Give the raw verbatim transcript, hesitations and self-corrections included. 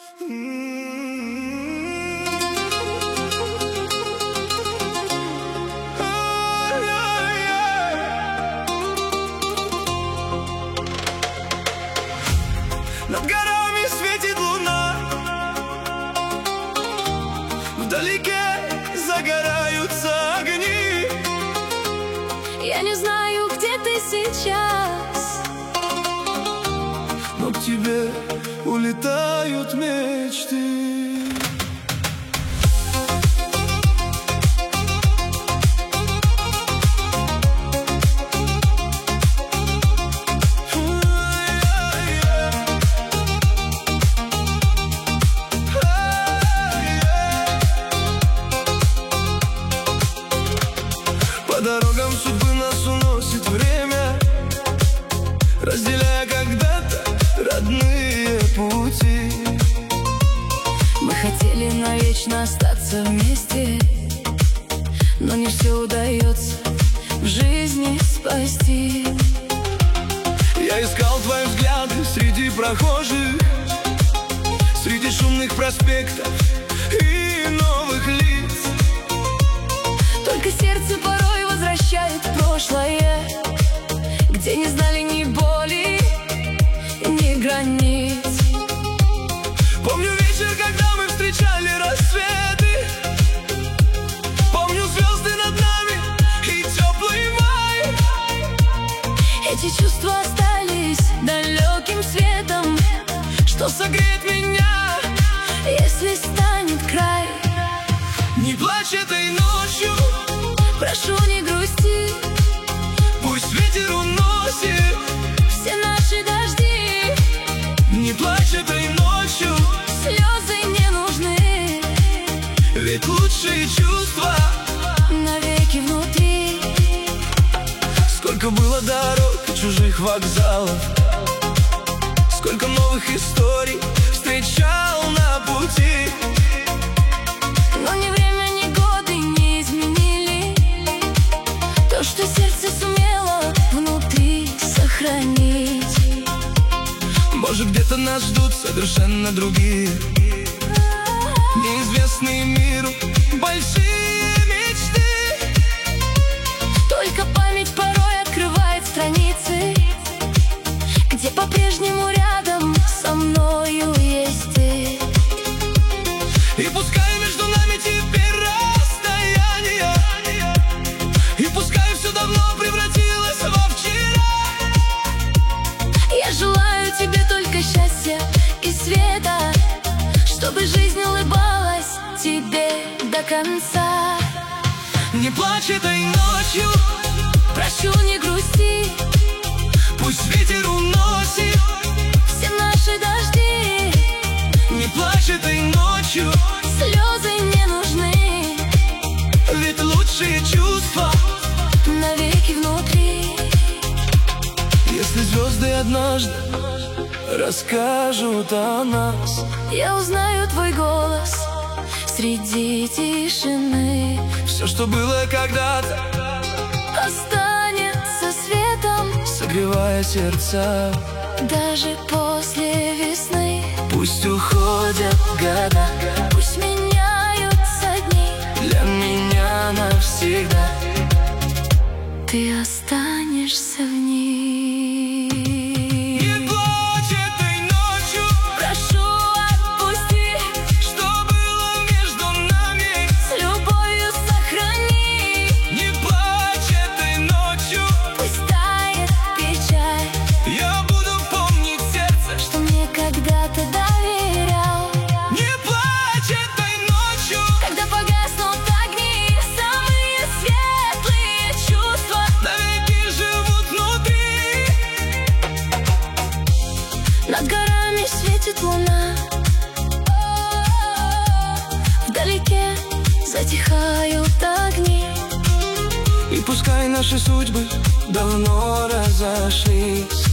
Над горами светит луна, вдалеке загораются огни. Я не знаю, где ты сейчас, но к тебе улетают мечты. По дорогам судьбы нас уносит время, разделяя когда-то родные пути. Мы хотели навечно остаться вместе, но не все удается в жизни спасти. Я искал твои взгляды среди прохожих, среди шумных проспектов и новых лиц. Только сердце порой возвращает прошлое, где не знали ни боли, ни границ. Помню вечер, когда мы встречали рассветы, помню звезды над нами и теплый май. Эти чувства остались далеким светом, что согреет меня, если станет край. Не плачь этой ночью, прошу, не грусти, пусть ветер уносит все наши дожди. Не плачь этой ночью, слезы не нужны, ведь лучшие чувства навеки внутри. Сколько было дорог и чужих вокзалов, сколько новых историй встречал на пути. Но ни время, ни годы не изменили то, что сердце сумело внутри сохранить. Может, где-то нас ждут совершенно другие, неизвестные миру большие мечты. Только память порой открывает страницы, где по-прежнему рядом со мною есть ты. И пускай между нами теперь расстояние, и пускай все давно превратилось во вчера. Я желаю тебе только счастья и света, чтобы жизнь улыбалась тебе до конца. Не плачь этой ночью, прошу, не грусти, пусть ветер уносит все наши дожди. Не плачь этой ночью, слезы не нужны, ведь лучшие чувства навеки внутри. Если звезды однажды расскажут о нас, я узнаю твой голос среди тишины. все, что было когда-то, останется светом, согревая сердца. даже после весны. Пусть уходят года, Пусть меняются дни, для меня навсегда ты останешься в них. Не плачь этой ночью, Прошу, отпусти, что было между нами. с любовью сохрани. Не плачь этой ночью, Пусть тает печаль, я буду помнить сердце, что мне когда-то доверял. не плачь этой ночью, Когда погаснут огни, самые светлые чувства навеки живут внутри. над горами светит луна, вдалеке затихают огни. И пускай наши судьбы давно разошлись,